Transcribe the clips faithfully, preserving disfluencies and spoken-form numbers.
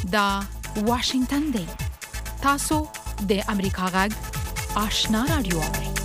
دا واشنگتن دی. تاسو د امریکا غږ آشنا رادیو.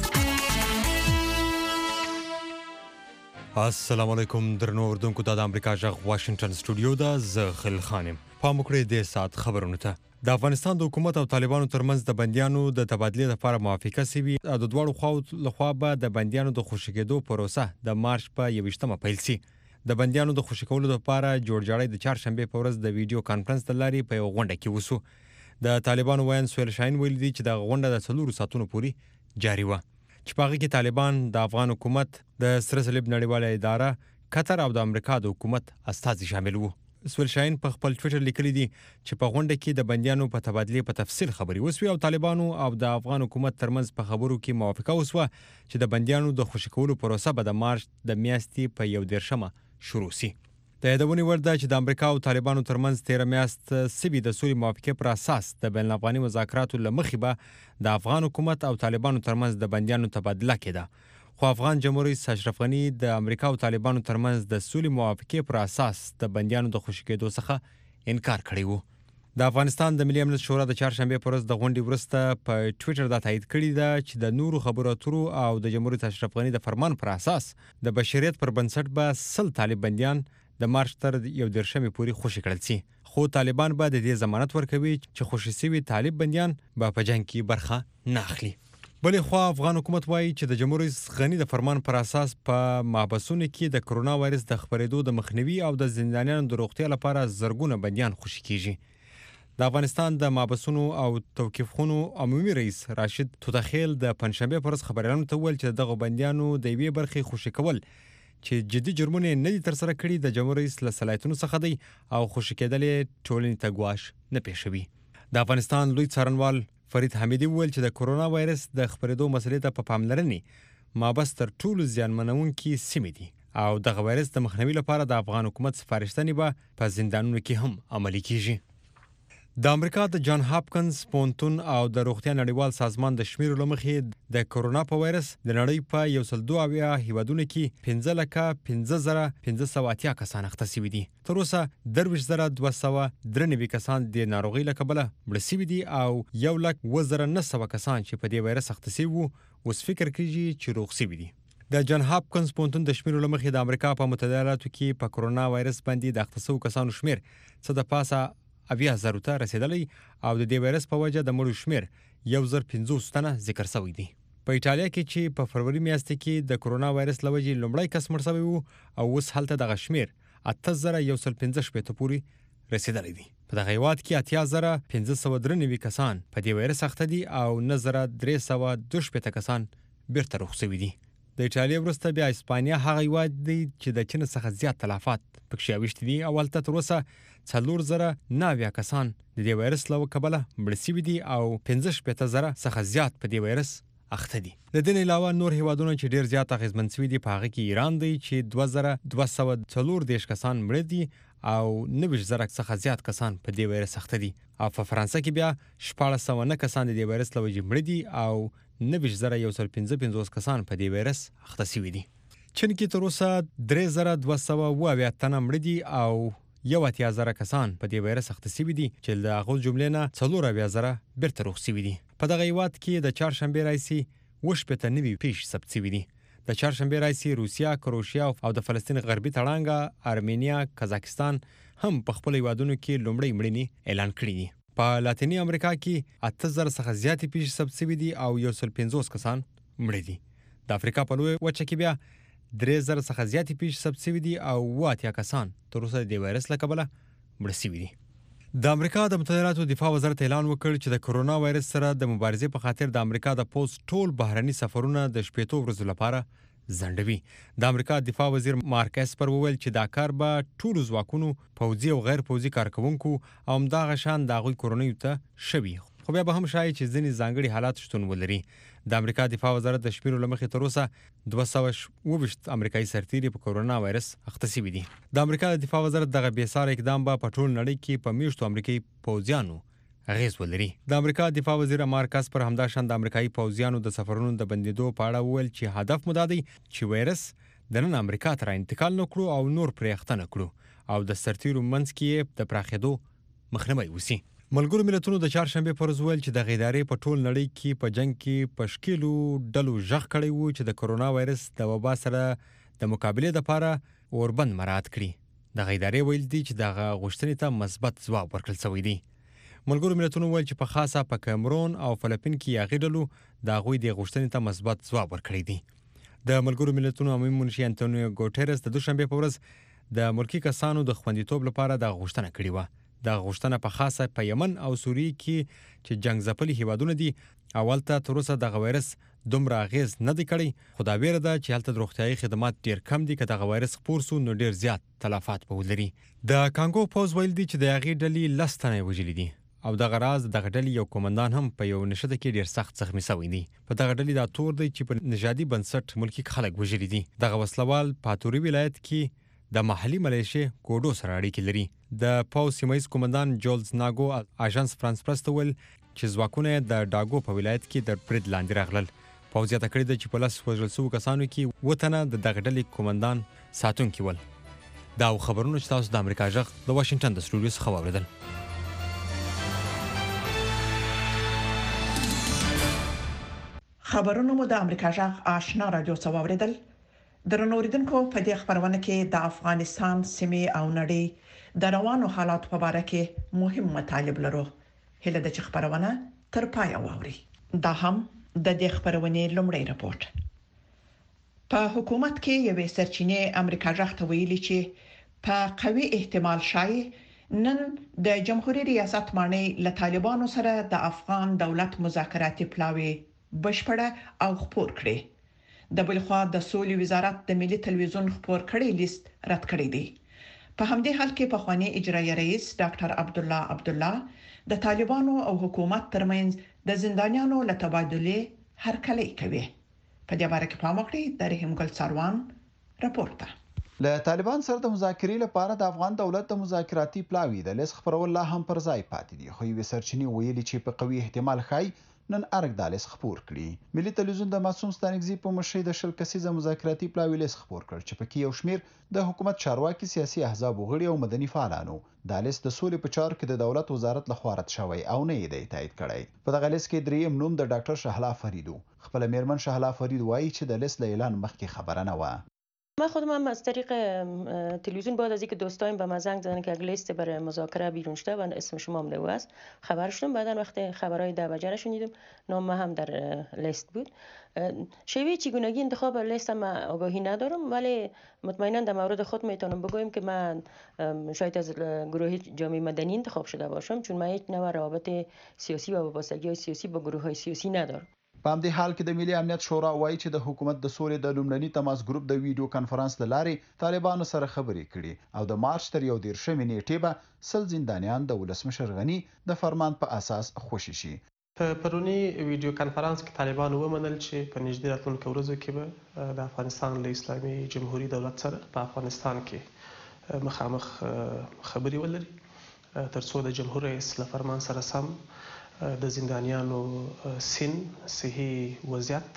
السلام علیکم درنو اردوونکو. دا د امریکا غږ واشنگتن سټوډیو ده. زه خل خانم. پام وکړئ د سات خبرونو ته. د افغانستان د حکومت او طالبانو ترمنځ د بندیانو د تبادلې لپاره موافقه شوې او د دواړو خواو لخوا به د بندیانو د خوشي کېدو پروسه د مارچ په یوویشتمه پیل شي. د بندیانو د خوشي کولو لپاره جوړجاړی د چهارشنبې په ورځ د ویډیو کانفرنس د لارې په یو غونډه کې وسو. د طالبانو وایي سویل شاهین ویلي دي چې د غونډه د څلورو ساعتونو پورې جاري وه، چې په هغه کې طالبان، د افغان حکومت، د سره صلیب نړیواله اداره، قطر او د امریکا د حکومت استازي شامل وو. سویل شاهین په خپل ټویټر لیکلي دي چې په غونډه کې د بندیانو په تبادلې په تفصیل خبرې وسوې او طالبانو او د افغان حکومت ترمنځ په خبرو کې موافقه وسوه چې د بندیانو د خوشي کولو پروسه به د مارچ د میاشتې په یو دېرشمه شروع شي. د یادونې وړ ده چې د امریکا او طالبانو ترمنځ تیره میاشت سوي د سولې موافقې پر اساس د بین الافغاني مذاکراتو له مخې به د افغان حکومت او طالبانو ترمنځ د بندیانو تبادله کېده، خو افغان جمهور رئیس اشرف غني د امریکا او طالبانو ترمنځ د سولې موافقې پر اساس د بندیانو د خوشي کېدو څخه انکار کړی و. د افغانستان د ملي امنیت شورا د چهارشنبې په ورځ د غونډې وروسته په ټویټر دا تایید کړی ده چې د نورو خبرو اترو او د جمهور رئیس اشرف غني د فرمان پر اساس د بشریت پر بنسټ به سل طالب بندیان د مارچ تر یو دېرشمې پورې خوشي کړل شي، خو طالبان به د دې ضمانت ورکوي چې خوشي شوي طالب بندیان به په جنګ کې برخه نه اخلي. بلې خوا افغان حکومت وایي چې د جمهور رئیس غني د فرمان پر اساس په محبسونو کې د کرونا وایرس د خپرېدو د مخنیوي او د زندانیانو د روغتیا لپاره زرګونه بندیان خوشي کیږي. د افغانستان د محبسونو او توقیفخونو عمومي رئیس راشد توتخیل د پنځشنبې په ورځ خبریالانو ته وویل چې دغه بندیانو د یوې برخې خوشي کول چې جدي جرمونه نه دي ترسره کړي د جمهور رئیس له صلاحیتونو څخه دی او خوشي کېدل ټولنې ته ګواښ نه پېښوي. د افغانستان لوی څارنوال فرید حمیدي وویل چې د کرونا وایرس د خپرېدو مسلې ته په پاملرنې محبس تر ټولو زیانمنونکي سیمې دي او دغه وایرس د مخنیوي لپاره د افغان حکومت سپارښتنې به په زندانونو کې هم عملي کیږي. د امریکا د جان هاپکنز پوهنتون او د روغتیا نړیوال سازمان د شمیرو له مخې د کرونا په وایرس د نړۍ په یو سل دوه اویا هیوادونو کې پنځه لکه پنځه زره پنځه سوه اتیا کسان اخته شوي دي. تر اوسه درویشت زره دوه سوه درې نوي کسان د ناروغۍ له کبله مړه شوي دي او یو لک اووه زره نه سوه کسان چې په دې وایرس اخته شوي وو اوس فکر کېږي چې روغ شوي دي. د جان هاپکنز پوهنتون د شمیرو له مخې د امریکا په متحده ایالاتو کې په کرونا وایرس باندې د اخته شوو کسانو شمیر څه د پاسه اویا زرو ته رسیدلی او د دې وایرس په وجه د مړو شمیر یو زر پنځوس تنه ذکر شوی دی. په ایټالیا کې چې په فروری میاشت کې د کرونا وایرس له وجې لومړی کس مړ شوی وو او اوس هلته دغه شمیر اته زره یو سل پنځه شپېته پورې رسیدلی دی. په دغه هیواد کې اتیا زره پنځه سوه درې نوي کسان په دې وایرس اخته دي او نه زره درې سوه دوه شپېته کسان بیرته روغ شوي دي. د ایټالیا وروسته بیا اسپانیا هغه هیواد دی چې د چین څخه زیات تلفات پکې اوښتي دي او هلته تر اوسه څلور زره نه اویا کسان د دې وایرس له کبله مړه شوي دي او پنځه شپېته زره څخه زیات په دې وایرس اخته دي. د دې علاوه نور هیوادونه چې ډیر زیات اغېزمن شوي دي په هغه کې ایران دی چې دوه زره دوه سوه څلور دېرش کسان مړه دي او نوي زره څخه زیات کسان په دې وایرس اخته دي او په فرانسه کې بیا شپاړس سوه نه کسان د دې وایرس له وجې مړه دي او نوي زره یو سل پنځه پنځوس کسان په دې وایرس اخته شوي دي. چین کې تر اوسه درې زره دوه سوه اوه اویا تنه مړه دي او یو اتیا زره کسان په دې وایرس اخته شوي دي چې د هغو جملې نه څلور اویا زره بیرته روغ شوي دي. په دغه هیواد کې د چهارشنبې راهیسې اووه شپېته نوي پیښې ثبت شوي دي. د چهارشنبې راهیسې روسیه، کروشیا او د فلسطین غربي تړانګه، ارمینیا، کازاکستان هم په خپلو هیوادونو کې لومړی مړینې اعلان کړي دي. په لاتیني امریکا کې اته زره څخه زیاتې پیښې ثبت شوي دي او یو سل پنځوس کسان مړه دي. د افریقا په لویه وچه کې بیا درې زره څخه زیاتې پیښې ثبت شوي دي او اووه اتیا کسان تر اوسه د دې وایرس له کبله مړه شوي دي. د امریکا د متحده ایالاتو دفاع وزارت اعلان وکړ چې د کرونا وایرس سره د مبارزې په خاطر د امریکا د پوځ ټول بهرني سفرونه د شپېتو ورځو لپاره ځنډوي. د امریکا دفاع وزیر مارک اسپر وویل چې دا کار به ټولو ځواکونو، پوځي او غیر پوځي کارکوونکو او همدغه شان د هغوی کورنیو ته شوي، خو بیا به هم شایي چې ځینې ځانګړي حالات شتون ولري. د امریکا دفاع وزارت د شمیرو له مخې تر اوسه دوه سوه اووه ویشت امریکایي سرتیري په کرونا وایرس اخته شوي دي. د امریکا د دفاع وزارت دغه بېساره اقدام به په ټول نړۍ کې په میاشتو امریکایي پوځیانو اغیز ولري. د امریکا دفاع وزیر مارک اسپر همداشان د امریکایي پوځیانو د سفرونو د بندیدو په اړه وویل چې هدف مو دا دی چې وایرس دننه امریکا ته را انتقال نه کړو او نور پرې اخته نه کړو او د سرتیرو منځ کې د پراخېدو مخنیوي وسی. ملګرو ملتونو د چهارشنبه پر ورځ ویل چې د ادارې په ټول نړۍ کې په جنگ کې په شکیلو ډلو ژغ کړی وو چې د کرونا وایرس د وبا سره د مقابلې لپاره اوربند مراعات کړي. د ادارې ویل دي چې دغه غوښتنې ته مثبت ځواب ورکړل شوی دی. ملګرو ملتونو ویل چې په خاصه په کیمرون او فلپین کې هغې ډلو د هغوی د غوښتنې ته مثبت ځواب ورکړی دی. د ملګرو ملتونو عمومي منشي انټونیو ګوټیرس د دوشنبه په ورځ د ملکی کسانو د خوندیتوب لپاره د غوښتنه کړې و. د غوښتنه په خاصه په یمن او سوریه کې چې جنگ ځپلي هیوادونه دي اولته تر اوسه د وایرس دومره اغیز نه دی کړی، خو دا ویره ده چې هلته د روغتیايي خدمات ډیر کم دي که دغه وایرس خپور سو نو ډیر زیات تلفات به ولري. د کانګو پوز ویل دي چې د هغې ډلې لس تنه وژلي دي او دغه راز دغه ډلې یو قومندان هم په یو نښته کې ډیر سخت زخمي شوی دی. په دغه ډلې دا تور دی چې په نژادي بنسټ ملکی خلک وژلي دي. دغه وسلوال پاتوري ولایت کې د محلي ملیشې کوډو سره اړیکې لري. د پاو سیمایي قومندان جولز ناګو اژانس فرانس پرس ته ویل چې ځواکونه د ډاګو په ولایت کې د برید لاندې راغلل. پاو زیاته کړې ده چې په لس وژل شوو کسانو کې اووه تنه د دغه ډلې قومندان ساتونکي ول. دا خبرونه چې تاسو د امریکا غږ د واشنگټن د سټوډیو څخه واورېدل. خبرونه مو د امریکا غږ آشنا رادیو څخه واورېدل. درنو اوریدونکو په دې خبرونه کې د افغانستان سیمې او نړۍ د روانو حالات په اړه کې مهم مطالب لرو. هله د خبرونه تر پای واوري. دا هم د دې خبرونه لومړی راپورټ. په حکومت کې یوې سرچینې امریکا غږ ته ویلي چې په قوي احتمال شای نن د جمهوریت ریاست مانی له طالبانو سره د افغان دولت مذاکراتي پلاوی بشپړه او خپور کړي. د بلخوا د سولې وزارت د ملي تلویزیون خپور کړي لیست رد کړی دی. په همدې حال کې په خواني اجرایی رئیس ډاکټر عبد الله عبد الله د طالبانو او حکومت ترمنځ د زندانیانو له تبادله هرکلی کوي. په دې اړه کې پام وکړئ. د رحیم ګل سروان راپورټ. له طالبان سره د مذاکرې لپاره د افغان دولت د مذاکراتي پلاوی د لیست خبرول لا هم پر ځای پاتې دي. خو یوې سرچینې ویلي چې په قوي احتمال خای نن ارګ دالیس خپور کړي. ملي تلویزیون د معصوم ستانکزي په مشرۍ د شل کسیزه مذاکراتي پلاوی لیست خپور کړ چې پکې یو شمیر د حکومت چارواکي، سیاسي احزاب غړي او مدني فعالانو. دالیس د سولې په چارو کې د دولت وزارت لخوا رد شوی او نه یې تایید کړی. په دغه لیست کې دریم نوم د ډاکټر شهلا فریدو. خپل میرمن شهلا فرید وایي چې د لیست له اعلان مخکې خبره نه و. من خودم هم از طریق تلویزیون بعد از اینکه دوستایم به من زنگ زدن که لیست برای مذاکره بیرون شده و اسم شما هم لو است خبر شدم. بعدن وقت خبرهای ده بجه را شنیدم نام هم در لیست بود. شیوه چگونگی انتخاب لیست هم آگاهی ندارم، ولی مطمئنا در مورد خود میتونم بگویم که من شاید از گروه جامعه مدنی انتخاب شده باشم، چون من هیچ نوع روابط سیاسی و وابستگی سیاسی با گروه های سیاسی ندارم. په همدې حال کې د ملي امنیت شورا وایي چې د حکومت د سولې د لومړني تماس ګروپ د ویډیو کانفرنس لارې طالبانو سره خبرې کړي او د مارچ تر یو دیرشمې نیټې به سل زندانیان د ولسمشر غني د فرمان په اساس خوشي شي. په پرونی ویډیو کانفرنس کې طالبانو ومنل چې په نږدې راتلونکو ورځو کې به د افغانستان له اسلامي جمهوریت دولت سره په افغانستان کې مخامخ خبرې ولري ترڅو د جمهور رئیس له فرمان سره سم د زندانیانو سن، صحي وضعیت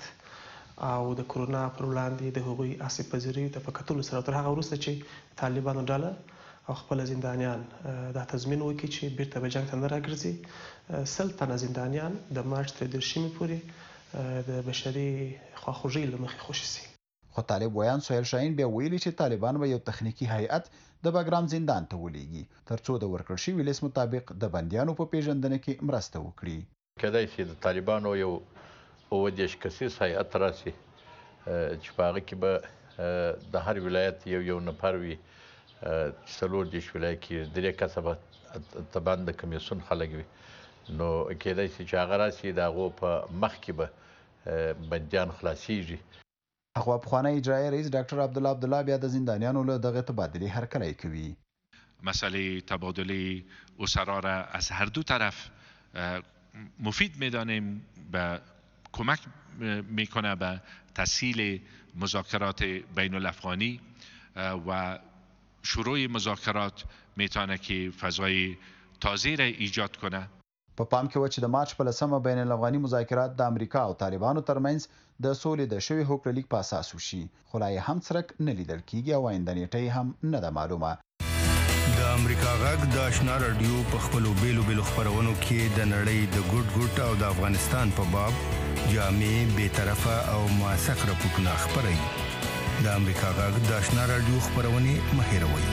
او د کرونا پر وړاندې د هغوی آسیب پذیري ته په کتلو سره تر هغه وروسته چې طالبانو ډله او خپل زندانیان دا تضمین وکړي چې بیرته به جنګ ته نه راګرځي. سل تنه زندانیان د مارچ تر دیرشمې پورې د بشري خواخوږۍ له مخې خوشي شي. خو طالب ویان سهیل شاهین بیا ویلي چې طالبان به یو تخنیکی هیئت د باګرام زندان ته ولېږي ترڅو د ورکړل شوي لیست مطابق د بندیانو په پیژندنه کې مرسته وکړي. کېدای شي د طالبانو یو اووه دېرش کسیز هیئت راسي چې په هغه کې به د هر ولایت یو یو نفر وي. څلور دېرش ولایت کې درې کسه به طبعا د کمیسیون خلک وي، نو کېدای شي چې هغه راسي د هغو په مخ کې به بندیان خلاصیږي. هغه پخوانی اجرایی رئیس ډاکټر عبدالله عبدالله بیا د زندانیانو له دغه تبادله هرکلی کوي. مسئله تبادله اسرا را از هر دو طرف مفید میدانیم، به کمک میکنه به تسهیل مذاکرات بین الافغانی و شروع مذاکرات میتونه که فضای تازه را ایجاد کنه. په پام کې و چې د مارچ په لسمه بین الافغاني مذاکرات د امریکا او طالبانو ترمنځ د سولې د شوي هوکړه لیک په اساس وشي، خو لا یې هم څرک نه لیدل کیږي او آینده نیټه هم نه ده معلومه. د امریکا غږ د آشنا رادیو په خپلو بیلو بیلو خبرونو کې د نړۍ د ګډ ګډ او د افغانستان په باب جامع بے طرفه او موثق راپورټونه خبري د امریکا غږ د آشنا رادیو خبرونه مهیروي.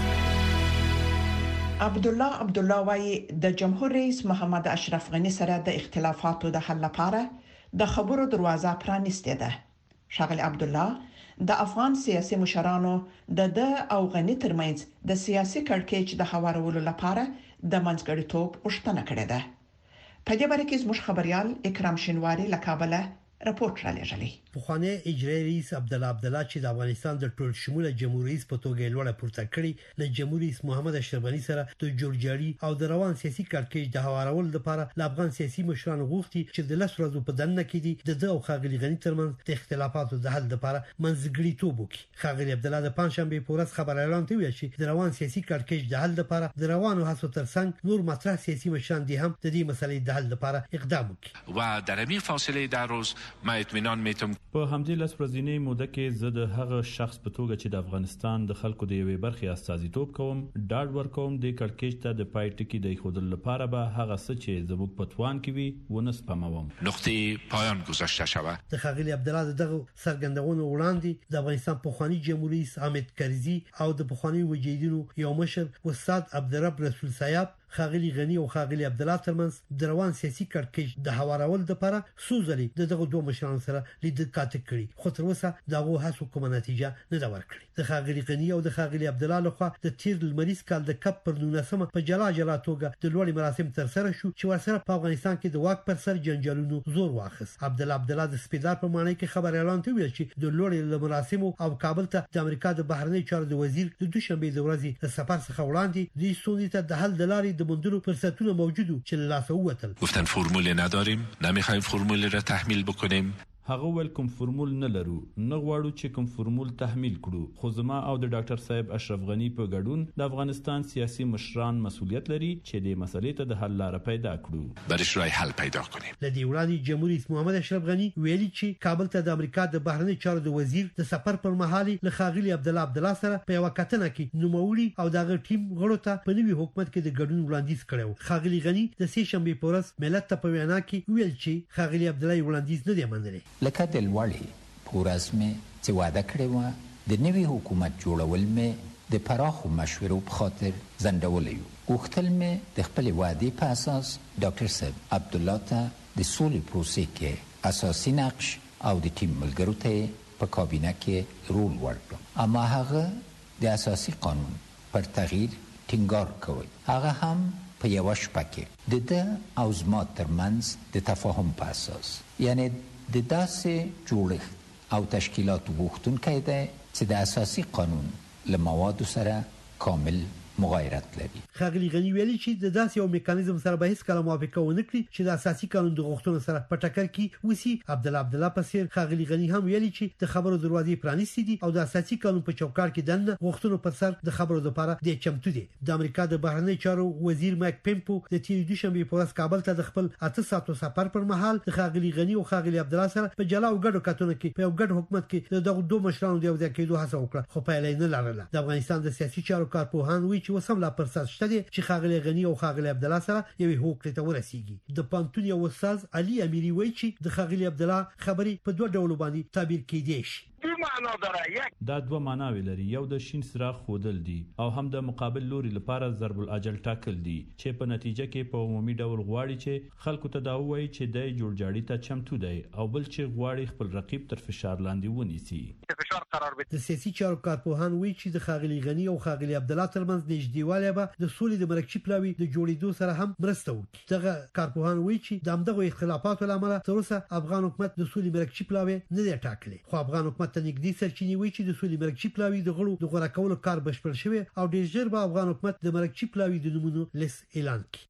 عبد الله عبد الله وايي د جمهور رئیس محمد اشرف غنی سره د اختلافاتو د حل لپاره د خبرو دروازه پرانیسته ده. شاغل عبد الله د افغان سیاسي مشرانو د د او غنی ترمنځ د سیاسي کړکېچ د هوارولو لپاره د منځګړیتوب غوښتنه کړې ده. په دې باره کې زموږ خبريال اکرام شینواری له کابل راپورټ را لېږلی. پخوانی اجرایي رئیس عبد الله عبد الله چې د افغانستان د ټول شموله جمهوریت رئیس په توګه لوړه پورته کړی له جمهوریت رئیس محمد اشرف غنی سره د جوړجاړي او د روان سیاسي کړکېچ د هوارولو لپاره د افغان سیاسي مشرانو غوښتي چې د لس ورځې په دننه کې دي د د او خاغلی غنی ترمنځ د اختلافاتو د حل لپاره منځګړیتوب وکړي. خاغلی عبد الله د پنځشنبه په ورځ خبر اعلان کړی چې د روان سیاسي کړکېچ د حل لپاره د روانو هڅو ترڅنګ نور مطرح سیاسي مشران دي هم د دې مسلې د حل لپاره اقدام وکړي. و در همین فاصله در روز ما اطمینان میتم په همدې لس ورځې موده کې زه د هغه شخص په توګه چې د افغانستان د خلکو د یوې برخې استازیتوب کوم ډاډ ورکوم د کړکېچ ته د پای ټکی د خودل لپاره به هغه څه چې زموږ په توان کې وي ونه سپموم. نقطه پایان گذاشته شود. د خاغلی عبد الله دغه سرګندونو وړاندې د افغانستان پخوانی جمهوریت رئیس حامد کرزي او د پخوانی مجاهدینو یو مشر استاد عبدالرب رسول صاحب خاغلی غنی او خاغلی عبد الله ترمنځ د روان سیاسي کړکېچ د هوارول لپاره سوزلي دغه دوه مشرانو سره لیدل کاته کړی خو تر اوسه دغه هڅو کومه نتیجه نه دا ورکړي. د خاغلی غنی او د خاغلی عبد الله لخوا د تیر لمریز کال د کپ پر نولسمه په جلا جلا توګه د لوړی مراسم تر سره شو چې ورسره په افغانستان کې د واک پر سر جنجالونو زور واخیست. عبد الله عبد الله د سپیدار په معنی کې خبر اعلان کړی چې د لوړی مراسم او کابل ته د امریکا د بهرنی چارو د وزیر د دوشنبه د ورځې د سفر څخه وړاندې د ستونزې ته د حل د لارې د مندلو فرصتونه موجودو چې لاسه ووتل. گفتن فرمول نداریم، نمیخوایم فرمول را تحمیل بکنیم. هغه ول کوم فرمول نه لرو نه غواړو چې کوم فرمول تحمیل کړو خو زما او د ډاکټر صاحب اشرف غنی په ګډون د افغانستان سیاسي مشران مسؤلیت لري چې د مسلې ته د حل لار پیدا کړو برش رای حل پیدا کنیم. د دې وړاندې جمهوریت رئیس محمد اشرف غنی ویلي چې کابل ته د امریکا د بهرنی چارو د وزیر د سفر پر مهال له خاغلی عبد الله عبد الله سره په یو کتنه کې نوموړي او دغه ټیم غړو ته په نوي حکومت کې د ګډون وړاندیز کړو. خاغلی غنی د سې شنبه په ورځ ملت ته په وینا کې ویل چې خاغلی عبد الله وړاندیز نه دی منلي. لکه د لوړی پورز می چې وعده کړی و د نوي حکومت جوړول می د پراخو مشورو په خاطر ځنډولی و. غوښتل می د خپلې وعدې په اساس ډاکټر صاحب عبد الله ته د سولې پروسې کې اساسي نقش او د ټیم ملګرو ته په کابینه کې رول ورکړم. اما هغه د اساسي قانون پر تغییر ټینګار کوي. هغه هم په یوه شپه کې د ده او زما ترمنځ د تفاهم په اساس یعنی د داسې جوړښت او تشکیلاتو غوښتونکی دی چې د اساسي قانون له موادو سره کامل مغایرت لري. خاغلی غنی ویلي چې د داسې یو میکانیزم سره به هیڅ کله موافقه ونه کړي چې د اساسي قانون د غوښتنو سره په ټکر کې وسی. عبد الله عبد الله پسیر خاغلی غنی هم ویلي چې د خبرو دروازې پرانیستې دي او د اساسي قانون په چوکاټ کې دنه غوښتنو پر سر د خبرو لپاره د چمتو دي. د امریکا د بهرنی چارو وزیر مایک پمپو د تیر دوشنبه په ورځ کابل ته د خپل اته ساعتو سفر پر مهال د خاغلی غنی او خاغلی عبد الله سره په جلا او ګډو کتنو کې په یو ګډ حکومت کې دغه دوه مشرانو د یو ځای کېدو هڅه وکړه خو پایله نه لرله. د افغانستان د سیاسي چارو کارپوهان وی چې وسم لا پر شته دي چې خاغلی غنی او خاغلی عبد الله سره یوې هوکړې ته ورسیږي. د پانتون یو استاد علي امیری وایي چې د خاغلی عبد الله خبرې په دوه ډول باندې تعبیر کېدای شي. معنا داره دا دوه معناوي لري. یو د شین څراغ خودل دي او هم د مقابل لوري لپاره ضرب الاجل ټاکل دي چې په نتیجه کې په عمومي ډول غواړي چې خلکو ته دا وایي چې د جوړجاړي ته چمتو دی او بل چې غواړي خپل رقیب تر فشار لاندې ونیسي. فشار قرار به د سیاسي چارو کارپوهان وایي چې د خاغلی غنی او خاغلی عبد الله ترمنځ نږدېوالی به د سولې د مرکچی پلاوي د جوړېدو سره هم مرسته وکړي. دغه کارپوهان وایي چې د همدغه اختلافاتو لامل تر اوسه افغان حکومت د سولې مرکچی پلاوي نه دی ټاکلی خو افغان حکومت ته نږدې سرچینې وایي چې د سولې مرکچی پلاوي د غړو د غوړه کولو کار بشپړ شوی او ډېر ژر به افغان حکومت د مرکچی پلاوي د نمونو لیست اعلان کړي.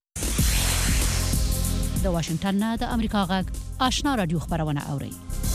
د واشنگټن نه د امریکا غږ آشنا رادیو خبرونه اوري.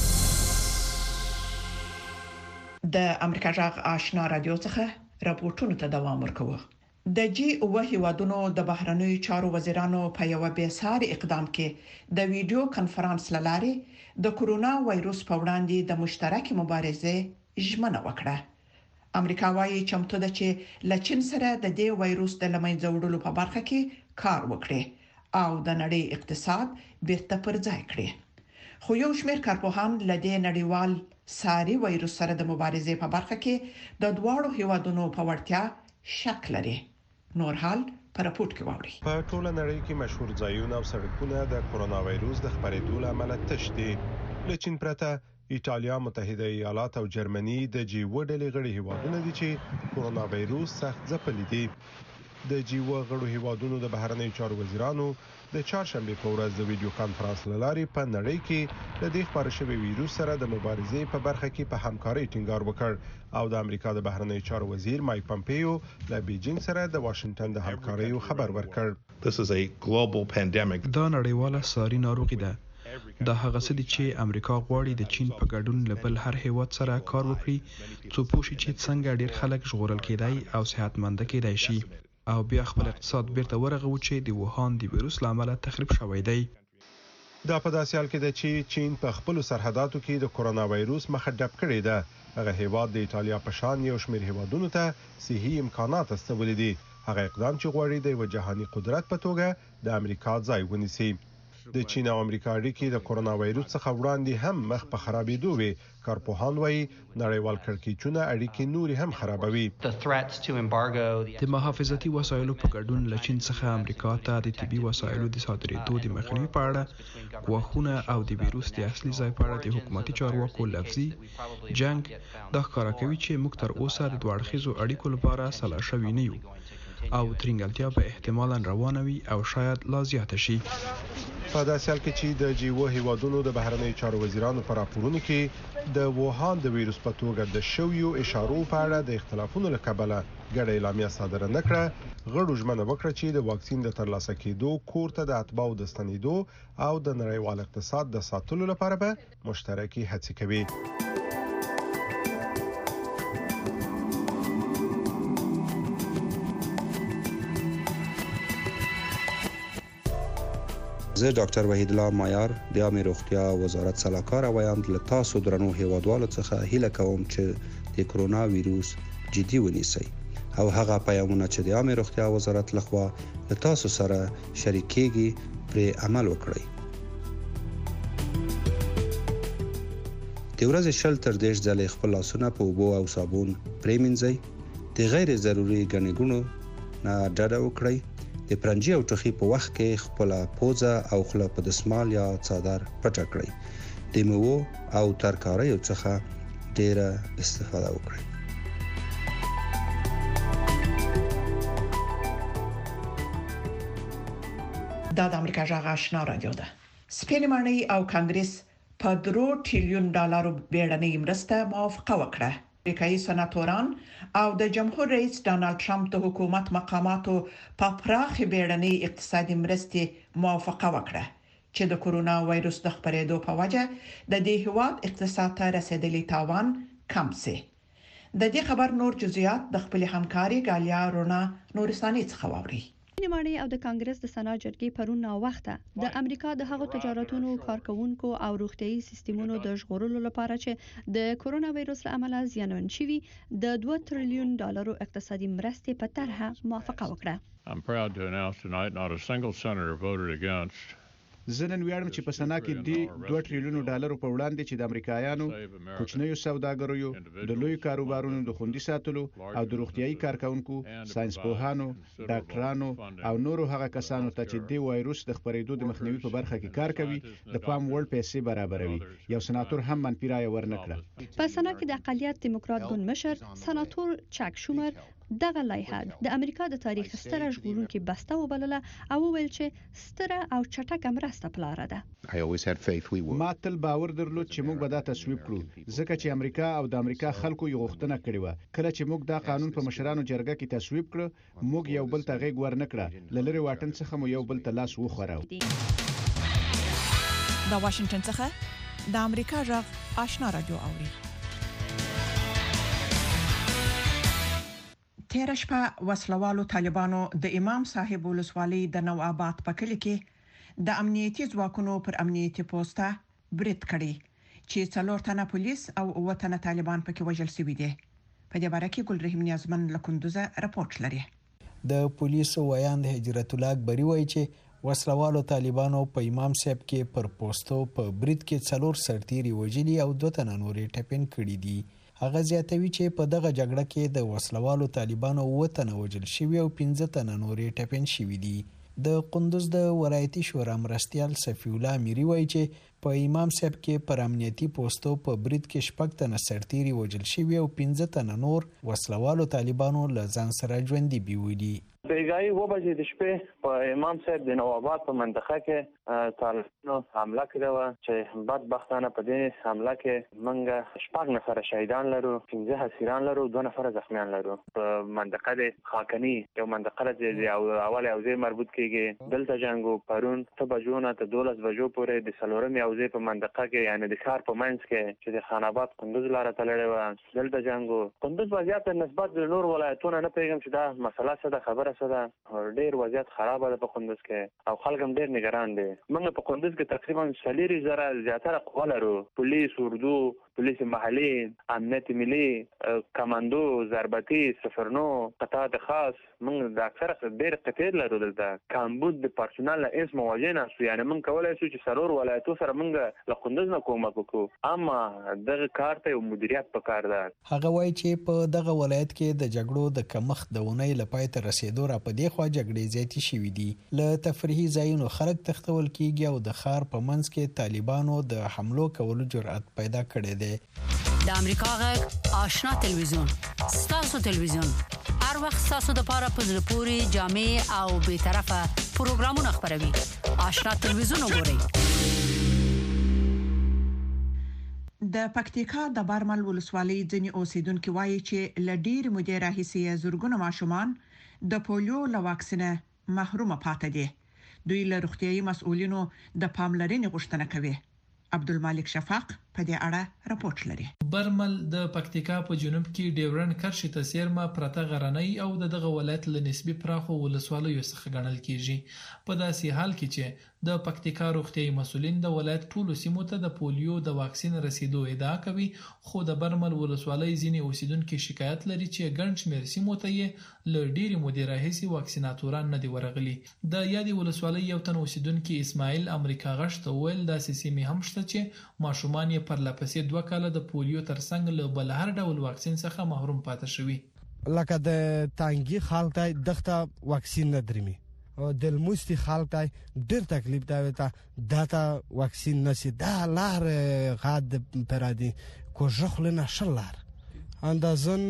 د امریکا غږ آشنا رادیو څخه راپورټونه ته دوام ورکوي. د جی او هیوادونو د بهرنیو چارو وزیرانو په یو بیساري اقدام کې د ویډیو کانفرنس لارې د کورونا وایروس په وړاندې د مشترک مبارزې ژمنه وکړه. امریکا وايي چمتو ده چې لچین سره د دې وایروس د لمنځه وړلو په برخه کې کار وکړي او د نړۍ اقتصاد بیرته پر ځای کړي. خو یو شمېر کارپوهان لدې نړیوال ساري وایروس سره د مبارزې په برخه کې د دواړو هیوادونو په وړتیا شک لري. نور حال پر راپورټ کې واوري. په ټوله نړۍ کې مشهور ځایونه او سړکونه د کورونا وایروس د خپرېدو لامل تش دي. له چین پرته ایټالیا، متحده ایالات او جرمني د جی او ډلې غړي هیوادونه دي چې کورونا وایروس سخت ځپلي دي. د جی او غړو هیوادونو د بهرنیو چارو وزیرانو د چهارشنبه په ورځ د ویډیو کانفرنس لاري په نړۍ کې د دې خبر شوی وایروس سره د مبارزې په برخه کې په همکارۍ ټینګار وکړ او د امریکا د بهرنیو چارو وزیر مایک پمپیو له بیجینګ سره د واشنگټن د همکارۍ خبر ورکړ. This is a global pandemic. دا نړیواله ساري ناروغي ده. دا هغه څه دي چې امریکا غواړي د چین په ګډون له بل هر هیواد سره کار وکړي څو پوه شي چې څنګه ډیر خلک ژغورل کېدای او صحتمند کېدای شي او بیا خپل اقتصاد بیرته ورغوي چې د ووهان د ویروس لامل تخریب شوی دی. دا په داسې حال کې ده چې چین په خپل سرحداتو کې د کورونا وایروس مخه ډب کړې ده. هغه هیواد د ایټالیا په شان یو شمېر هیوادونو ته صحي امکانات استولي دي. هغه اقدام چې غواړي د یو جهاني قدرت په توګه د امریکا ځای ونیسي. د چین او امریکا اړیکې د کورونا وایروس څخه وړاندې هم مخ په خرابېدو وي. کارپوهان وايي نړیوال کړکېچونه اړیکې نورې هم خرابوي. د محافظتي وسایلو په ګډون له چین څخه امریکا ته د طبي وسایلو د صادرېدو د مخنیوي په اړه ګواښونه او د ویروس د اصلي ځای په اړه د حکومتي چارواکو لفظي جنگ دا ښکاره کوي چې موږ تر اوسه د دوه اړخیزو اړیکو لپاره سلا شوي نه یو او ترنګلتیا به احتمالاً روانه وي او شاید لا زیاته شي. په داسې حال کې چې د جی او هیوادونو د بهرنیو چارو وزیرانو په راپورونو کې د ووهان د ویروس په توګه د شویو اشارو په اړه د اختلافونو له کبله ګډه اعلامیه صادره نه کړه. غړو ژمنه وکړه چې د واکسین د ترلاسه کېدو کور ته د اتباعو د ستنېدو او د نړیوال اقتصاد د ساتلو لپاره به مشترکې هڅې کوي. زه ډاکټر وحید الله مایار د عامه روغتیا وزارت سلاکار وایاند له تاسو درنو هیوادوالو څخه هیله کوم چې د کرونا وایروس جدي ونیسئ او هغه پیغامونه چې د عامه روغتیا وزارت لخوا له تاسو سره شریکېږي پر عمل وکړئ. د ورځې شل تر دېرش ځلې خپل لاسونه په اوبو او صابون پرېمنځئ. د غیر ضروري ګڼې ګوڼو نه ډډه وکړئ. د پرنجي او ټوخي په وخت کې خپل پوزه او خوله په دسمال یا څادر پټه کړئ. د میوو او ترکاریو څخه ډیره استفاده وکړئ. دا د امریکا جغ آشنا رادیو ده. سپینمانی او کانګریس په درو ټریلیون ډالرو بیړنۍ مرسته موافقه وکړه. امریکایي سناتوران او د جمهور رئیس ډانلډ ټرمپ د حکومت مقاماتو په پراخ بیړنۍ اقتصادي مرستې موافقه وکړه چې د کورونا وایروس د خپرېدو په وجه د دې هیواد اقتصاد ته رسیدلی تاوان کم شي. د دې خبر نور جزئیات د خپل همکاري ګالیا رونا نورستاني څخه واوري. نیماړی او د کانګرس د سنا جرګې پرون نا وخته د امریکا د هغو تجارتونو کارکونکو او روغتيایي سیستمونو د ژغورلو لپاره چې د کورونا وایروس له امله زیانمن شوي د دوه ټریلیون ډالرو اقتصادي مرستې په طرحه موافقه وکړه. I'm proud to announce tonight not a single senator voted against. زه نن ویاړم چې په سنا کې د دوه ټریلیون ډالرو په وړاندې چې د امریکایانو کوچنیو سوداګرو د لوی کاروبارونو د خوندي ساتلو او د روغتيایي کارکونکو ساينسپوهانو ډاکټرانو او نورو هغه کسانو ته چې د وایروس د خپرېدو د مخنیوي په برخه کې کار کوي د پام وړ پیسې برابروي. یو سناتور هم منفي رایه ورنکړه. په سنا کې د اقلیت دیموکرات ګوند مشر سناتور چاک شومر دغه لایحه د امریکا د تاریخ ستره ژغورونکې بسته وبلله او ویل چې ستره او چټکه مرسته پلاره ده. ما تل باور درلود چې موږ به دا تصویب کړو ځکه چې امریکا او د امریکا خلکو یو غوښتنه کړې و. کله چې موږ دا قانون په مشرانو جرګه کې تصویب کړ موږ یو بل ته غېږ ورنکړه. لری واټن څخه مو یو بل ته لاس وخوراو. د واشنگټن څخه د امریکا جغ آشنا رادیو اوري. تیر شپه وسلوالو طالبانو د امام صاحب ولسوالۍ د نو آباد په کلی کې د امنیتي ځواکونو پر امنیتي پوسټه برید کړی چې څلور تنه پولیس او اووه تنه طالبان پکې وژل شوي دي. په دې باره کې ګل رحیم نیازمن له کندوزه راپورټ لري. د پولیسو ویاند هجرت الله اکبری وایي چې وسلوالو طالبانو په امام صاحب کې پر پوسټو په برید کې څلور سرتیري وژلي او دوه تنه نورې ټپین کړي دي. هغه زیاتوي چې په دغه جګړه کې د وسلوالو طالبانو اووه تنه وژل شوي او پنځه تنه نورې ټپین شوي دي. د قندوز د ولایتي شورا مرستیال صفی الله امیری وایي چې په امام صاحب کې پر امنیتي پوسټو په برید کې شپږ تنه سرتیري وژل شوي او پنځه تنه نور وسلوالو طالبانو له ځان سره ژوندي بیولي. بیګای و بجې د شپې په امام صاحب د نواباد په منطقه کې طالبانو حمله کړې وه چې بدبختانه په دې حمله کې موږ شپږ نفره شهیدان لرو، پنځه اسیران لرو، دوه نفره زخمیان لرو. په منطقه د خاکني یو منطقه د اول حوزې مربوط کېږي. دلته جنګ و پرون څه بجو نه تر دولس بجو پورې د څلورمې حوزې په منطقه کې یعنې د ښار په منځ کې چې د خان آباد قندوز لاره تللې وه دلته جنګ و. قندوز وضعیت نسبت د نور ولایتونو نه پوهېږم چې دا مسله څه ده، خبره څه ده. ډېر وضعیت خرابه ده په قندوز کې او خلک هم ډېر نگران دي. موږ په قندوز کې تقریبا څلور زره زیاتره قوه لرو: پولیس، اردو، پولیس محلي، امنیت ملي، کماندو، ضربتي، سفرنو، قطاعت خاص. موږ د اکثره ډېر قطعې لرو دلته. کمبود د پرسونل له هېڅ مواجه نه شو، یعنې موږ کولی شو چې څلور ولایتو سره موږ له قندوز نه کومک وکړو، اما دغه کار ته یو مدیریت پکار ده. هغه وایي چې په دغه ولایت کې د جګړو د کمښت د اونۍ له پای ته رسېدو را په دې خوا جګړې زیاتې شوي دي. له تفریحي ځایونو خلک تښتول کېږي او د ښار په منځ کې طالبانو د حملو کولو جرأت پیدا کړی دی. د امریکا غږ آشنا تلویزیون، ستاسو تلویزیون، هر وخت ستاسو د پاره په زړه پورې جامع او بې طرفه پروګرامونه خپروي. آشنا تلویزیون وګورئ. د پکتیکا د بارمل ولسوالۍ ځینې اوسیدونکو وایي چې ل ډېر مودې راهیسې زورګونه ماشومان د پولیو له واکسینه محروم پاتې دي. دوی له روغتیايي مسؤلینو د پاملرنې غوښتنه کوي. عبدالمالک شفاق په دې اړه راپورټ لري. برمل د پکتیکا په جنوب کې ډیورن کرښې ته سیرمه پرته غرنۍ او دغه ولایت له نسبی پراخو ولسوالیو څخه ګڼل کیږي. په داسې حال کې چې د پکتیکا روغتیايي مسؤلین د ولایت ټولو سیمو ته د پولیو د واکسین رسیدو ادعا کوي، خو د برمل ولسوالۍ ځینې اوسیدونکو شکایت لري چې ګڼ شمېر سیمو ته یې له ډېرې مودې راهیسې واکسیناتوران نه دي ورغلي. د یادې ولسوالۍ یو تن اوسیدونکي اسماعیل امریکا غږ ته وویل داسې سیمې هم شته چې ماشومان یې پرلپسې دوه کاله د پولیو ترڅنګ له بل هر ډول واکسین څخه محروم پاتې شوي. لکه د تانګي خلک ته دغه واکسین نه درمي او د المستی خلک ته ډېر تکلیف دا وته داتا واکسین نشي دا لار غاد پرادي کوژخل نه شلار اندازن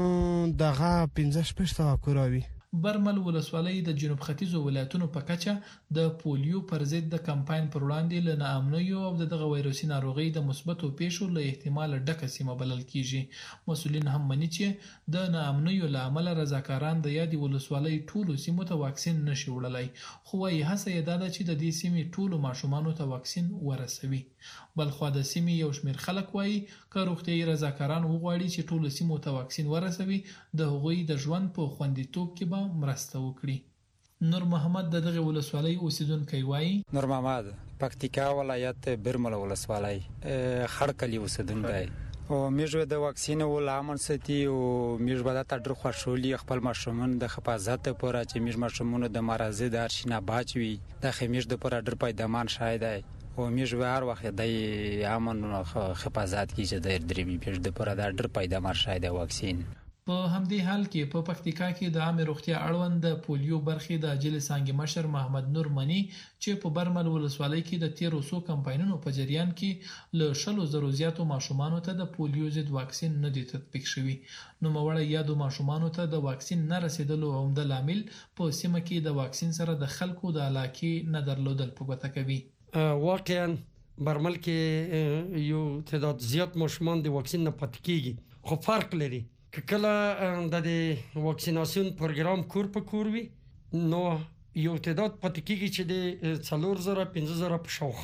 دغه پنځه شپږ کوراوي. برمل ولسوالۍ د جنوب ختیځو ولایتونو په کچه د پولیو پر ضد د کمپاین پر وړاندې له ناامنیو او دغه وایروسي ناروغۍ د مثبتو پیښو له احتمال ډکه سیمه بلل کیږي. مسؤلین هم مني چې د ناامنیو له امله رضاکاران د یادې ولسوالۍ ټولو سیمو ته واکسین نشي وړلای، خو وايي هڅه یې دا ده چې د دې سیمې ټولو ماشومانو ته واکسین ورسوي. بلخوا د سیمې یو شمېر خلک وايي که روغتیايي رضاکاران وغواړي چې ټولو سیمو ته واکسین ورسوي د هغوی د ژوند په خوندیتوب کې به مرسته وکړي. نور محمد د دغه ولسوالۍ اوسیدونکی وایي. نور محمد پکتیکا ولایت برمل ولسوالۍ خړکلی اوسیدونکی او میږ د واکسین ول امن ستي او میږ به د ډېر خوشحالي خپل ماشومان د حفاظت لپاره چې میږ ماشومان د مرزه د ارشینا باچوي د خمیش د لپاره ډېر پیدامان شاید دی او میږ به هر وخت د امن حفاظت کې چې د درې میږ د لپاره د ډېر پیدامان شاید واکسین. په همدې حال کې په پکتیکا کې د عامه روغتیا اړوند د پولیو برخې د اجل څنګه مشر محمد نور منی چې په برمل ولسوالۍ کې د تیرو سو کمپاینونو په جریان کې له شلو زرو زیاتو ماشومانو ته د پولیو ضد واکسین نه دی تطبیق شوی. نو موړ یادو ماشومانو ته د واکسین نه رسیدلو عمده لامل په سیمه کې د واکسین سره د خلکو د علاقې نه درلودل په ګوته کوي. واقعا برمل کې یو تعداد زیات ماشومان د واکسین نه پاتې کیږي، خو فرق لري که کله د واکسیناسیون پروګرام کور په کور وي نو یو تعداد پاتې کیږي چې د څلور زره پنځه زره په شاوخوا کې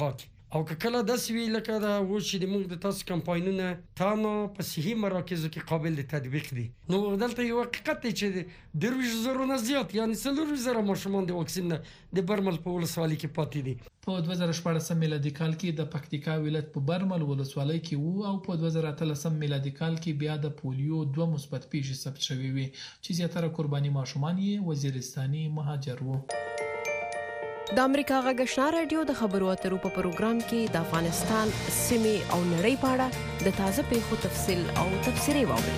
او کله د سوي لکه دا و چې د موږ د تاسو کمپاینونه تانه په صحي مراکزو کې قابل تطبیق دي نو دلته یو حقیقت دی چې درویش زره نه زیات یعنی څلور زره ماشومان د واکسین د برمل په ولسوالۍ کې پاتې دي. په دوه زره شپږ میلادي کال کې د پکتیکا ولایت په برمل ولسوالۍ کې وو او په دوه زره اتلس میلادي کال کې بیا د پولیو دوه مثبت پیښې ثبت شوې وي چې زیاتره قرباني ماشومان یې وزیرستاني مهاجر وو. د امریکا غږ آشنا رادیو د خبرو اترو په پروګرام کې د افغانستان سیمې او نړۍ په اړه د تازه پیښو تفصیل او تفسیري واوري.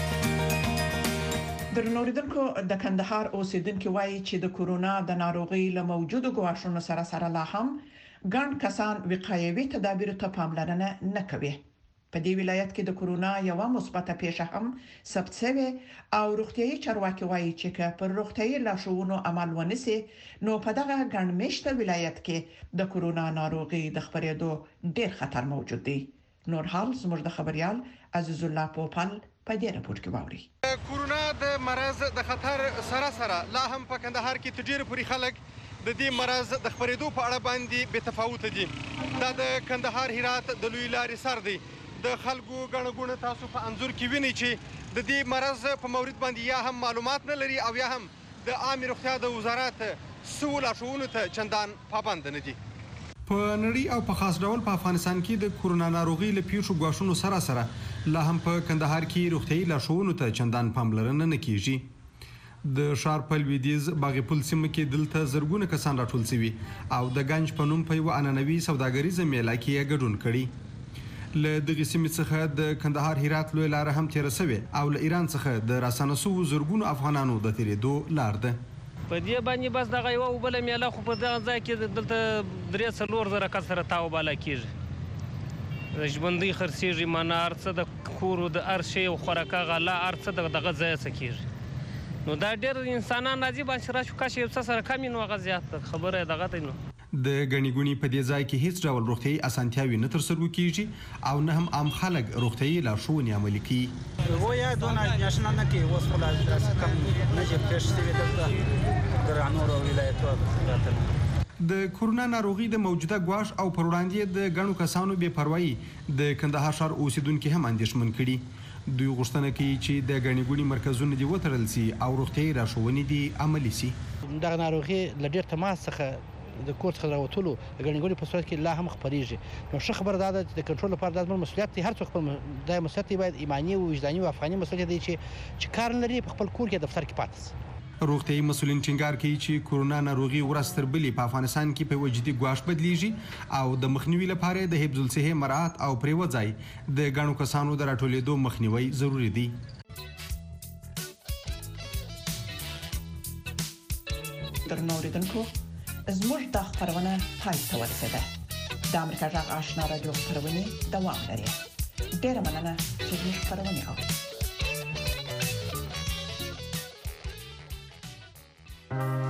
درنوریدونکو د کندهار اوسیدونکو وایي چې د کورونا د ناروغي له موجودو ګواښونو سره سره لا هم ګڼ کسان وقایوي تدابیر ته پاملرنه نه کوي. په دې ولایت کې د کورونا یو مثبته پیښه هم ثبت شوه او روغتيایي چارواکي وایي چې پر روغتيایي لارښوونو عمل ونیسي نو په دغه ګڼ مشته ولایت کې د کورونا ناروغي د خبرېدو ډېر خطر موجود دی. نور حال زموږ د خبريال عزیز الله پوپل په دې راپور کې واوري. کورونا د مرض د خطر سره سره لا هم په کندهار کې تجربه پوری خلک د دې مرض د خبرېدو په اړه باندې بې تفاوت دي. دا د کندهار هرات د لوی لارې سر دی. د خلکو غنغونه تاسو په انزور کې ویني چې د دې مرض په مورید باندې یا هم معلومات نه لري او یا هم د عامه روغتیا د وزارت سول شوونه ته چندان پابند نه دي. په نړۍ او په خاص ډول په افغانستان کې د کورونا ناروغي له پیښو غواښونو سره سره لا هم په کندهار کې روغتيایي لارښوونو ته چندان پاملرنه نه کیږي. د شار په لویدیز باغ پل سیمه کې دلته زرګونه کسان راټول شوي او د گنج په نوم په یو انانوي سوداګریزه میله کې ګډون کړي. له دغه سیمې څخه د کندهار هرات لوی لار هم تیر شوی او له ایران څخه د راسانسو زرګونو افغانانو د تیرېدو لار ده. په دې باندې بس دغه یو بل میله خو په دغه ځای کې دلته درې څلور زره کس سره تاو بالا کیږي. د ژوندۍ خرڅېږي مانه ارڅه د کورو د ارشي او خوراکه غلا ارڅه دغه ځای څخه کیږي. نو دا ډېر انسانان راځي باندې راشو کاش یو څه سره کم نو هغه زیات خبره دغه دی. نو د غنیګونی په دې ځای کې هیڅ ډول روغتيایي اسانتیاوي نه ترسره کیږي او نه هم عام خلک روغتيایي لارښوونې عملي کوي. ویا دونه نشنه نه کوي اوس خو لازم کم نه چې پېښې دلته درانو ولایتو د کورونا ناروغي د موجوده ګواښ او پر وړاندې د غنو کسانو بې پروايي د کندهار ښار اوسیدونکو هم اندېښمن کړي. دوی غوښتنه کوي چې د غنیګونی مرکزونه دی وترل سي او روغتيایي لارښوونې دي عملي سي. د ناروغي لډیر تماس څخه د کور څخه راوتلو د غنیګونی په صورت کې لا هم خبريږي. نو ښه خبر ده د کنټرول لپاره د مسؤلیت دی هر څوک په د مسؤلیت باید ایمانی او وجداني او افغاني مسؤلیت دی چې چې کار لري په خپل کور کې دفتر کې پاتې. روغتيایي مسولین ټینګار کوي چې کورونا ناروغي ورځ تر بلې په افغانستان کې په وجدي ګواښ بدلیږي او د مخنیوي لپاره د حفظ الصحه مراعات او پریوځای د غنو کسانو د راټولېدو مخنیوي ضروری دی. درنوریدونکو زموږ د خبرونه پای ته ورسېده. د امریکا غږ آشنا رادیو خبرونه دوام لري. ډېر مننه چې موږ خبرونه اورئ.